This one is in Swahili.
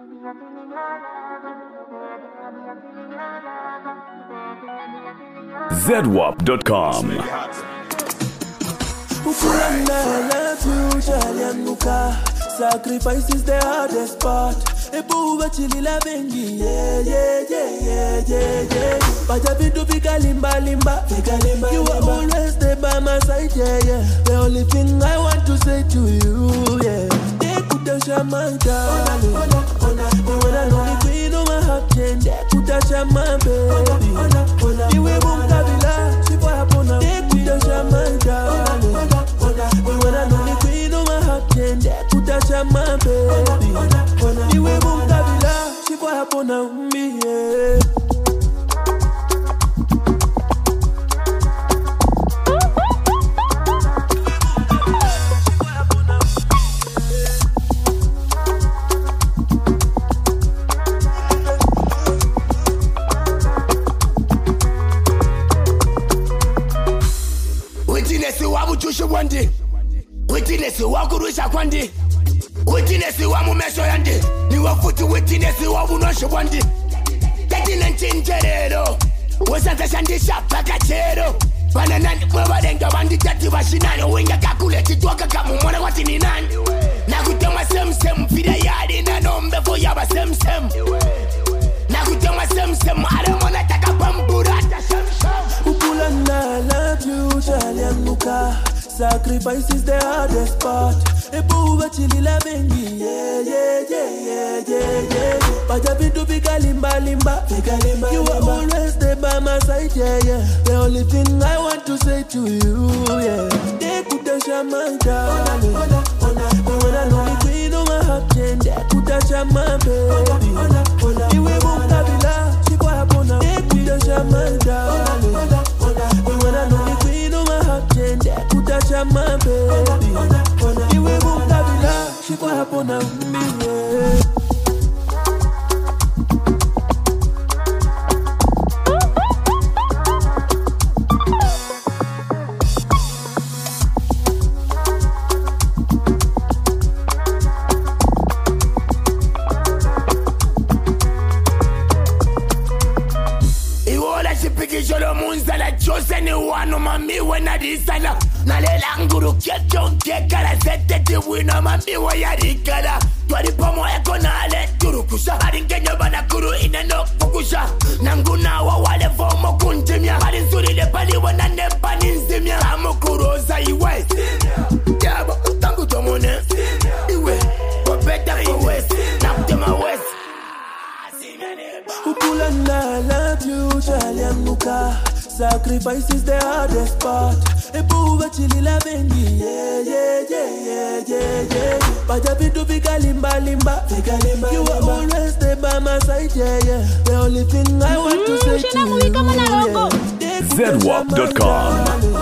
ZWAP.com. Sacrifice is the hardest part. Ebuwa chilila bengi, yeah. Baja vitu vika limba. You are always there by my side, yeah. The only thing I want to say to you, yeah. They could touch my darling. When I know the queen of my heart, they could touch my baby. You will move kabila, she for upon her. They could touch my darling. When I know the queen of my heart, they could touch my baby. You will move kabila, she for upon me, yeah. Wandi, witness wa kurusha kwandi, witness wa mumesho yandi, ni wafuti witness wa unosho wandi. Tati nanchinjerero, wasanta shandisha paka chero. Bananani mwabarenga wandi tati washinano, wenga kakule chituaka kamu mwana wati ni nani. Nakutema sem pida yari na nombe foyaba sem. Nakutema sem aramona taka bamburata sem. Upulana love you chalianuka. Sacrifice is the hardest part. Ebuwa chilila bengi, yeah. Baja vitu vika limba. You are always there by my side, yeah. The only thing I want to say to you, yeah. They could touch my darling. When I know the queen of my heart, they could touch my baby. You will move kabila, she for upon her. They could touch my darling. When I know the queen of my heart, they could touch my baby. You will move kabila, she for upon me, yeah. Jolo munzala chose ni wano mami wena disala. Nalela nguru kiecho kekala sete tiwina mami wayarikala. Twari pomo eko nale turukusha. Haringenyo bana kuru ineno fukusha. Nanguna wa wale fomo kunjimya. Harinsuri de pali wana nepa ninzimya. Kamu kuroza iwe Yaba tangu tomone iwe wapeta kuwes nakutema west. Upulana love you chalianuka. Sacrifice is the hardest part. Ebuwa chilila bengi, yeah. Baja vitu vika limba. You are always there by my side, yeah. The only thing I want to say to you, yeah. ZWAP.com.